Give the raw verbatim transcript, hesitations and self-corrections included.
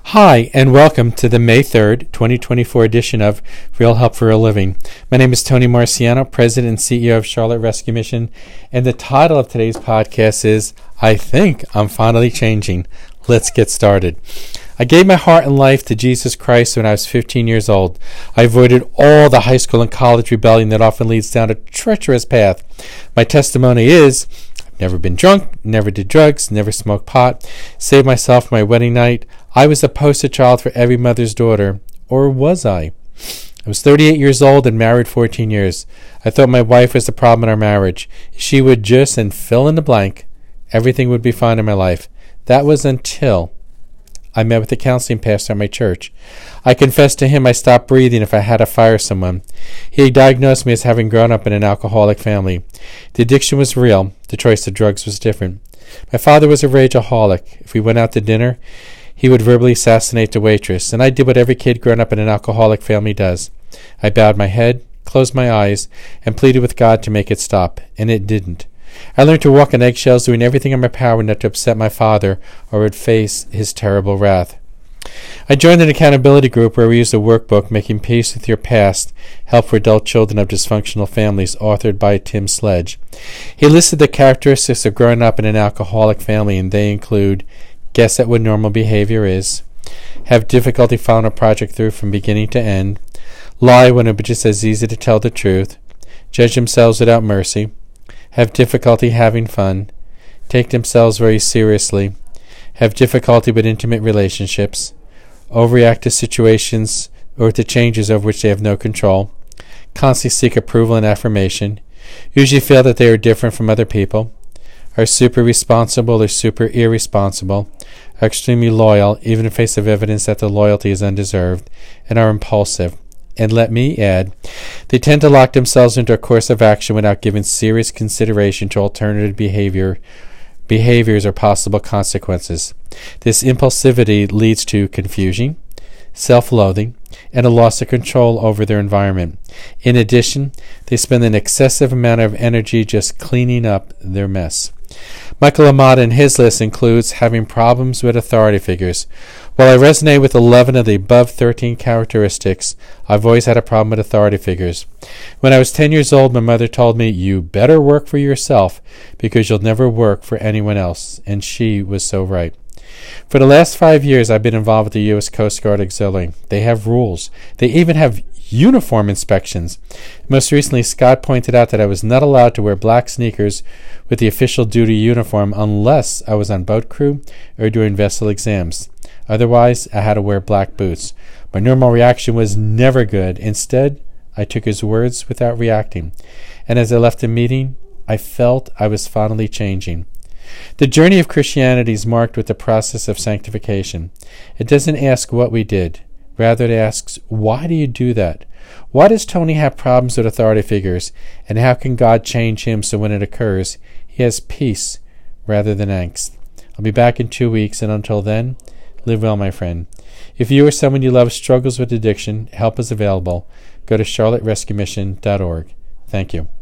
Hi, and welcome to the May third, twenty twenty-four edition of Real Help for Real Living. My name is Tony Marciano, President and C E O of Charlotte Rescue Mission, and the title of today's podcast is, I Think I'm Finally Changing. Let's get started. I gave my heart and life to Jesus Christ when I was fifteen years old. I avoided all the high school and college rebellion that often leads down a treacherous path. My testimony is, I've never been drunk, never did drugs, never smoked pot, saved myself for my wedding night. I was the poster child for every mother's daughter. Or was I? I was thirty-eight years old and married fourteen years. I thought my wife was the problem in our marriage. She would just, and fill in the blank, everything would be fine in my life. That was until I met with the counseling pastor at my church. I confessed to him I stopped breathing if I had to fire someone. He diagnosed me as having grown up in an alcoholic family. The addiction was real. The choice of drugs was different. My father was a rageaholic. If we went out to dinner, he would verbally assassinate the waitress, and I did what every kid grown up in an alcoholic family does. I bowed my head, closed my eyes, and pleaded with God to make it stop, and it didn't. I learned to walk on eggshells, doing everything in my power not to upset my father or would face his terrible wrath. I joined an accountability group where we used a workbook, Making Peace with Your Past, Help for Adult Children of Dysfunctional Families, authored by Tim Sledge. He listed the characteristics of growing up in an alcoholic family, and they include guess at what normal behavior is, have difficulty following a project through from beginning to end, lie when it was just as easy to tell the truth, judge themselves without mercy, have difficulty having fun, take themselves very seriously, have difficulty with intimate relationships, overreact to situations or to changes over which they have no control, constantly seek approval and affirmation, usually feel that they are different from other people, are super responsible or super irresponsible, are extremely loyal, even in face of evidence that the loyalty is undeserved, and are impulsive. And let me add, they tend to lock themselves into a course of action without giving serious consideration to alternative behavior, behaviors or possible consequences. This impulsivity leads to confusion, self-loathing, and a loss of control over their environment. In addition, they spend an excessive amount of energy just cleaning up their mess. Michael Amata in his list includes having problems with authority figures. While I resonate with eleven of the above thirteen characteristics, I've always had a problem with authority figures. When I was ten years old, my mother told me, you better work for yourself because you'll never work for anyone else, and she was so right. For the last five years, I've been involved with the U S Coast Guard Auxiliary. They have rules. They even have uniform inspections. Most recently, Scott pointed out that I was not allowed to wear black sneakers with the official duty uniform unless I was on boat crew or doing vessel exams. Otherwise, I had to wear black boots. My normal reaction was never good. Instead, I took his words without reacting. And as I left the meeting, I felt I was finally changing. The journey of Christianity is marked with the process of sanctification. It doesn't ask what we did. Rather, it asks, why do you do that? Why does Tony have problems with authority figures? And how can God change him so when it occurs, he has peace rather than angst? I'll be back in two weeks, and until then, live well, my friend. If you or someone you love struggles with addiction, help is available. Go to charlotte rescue mission dot org. Thank you.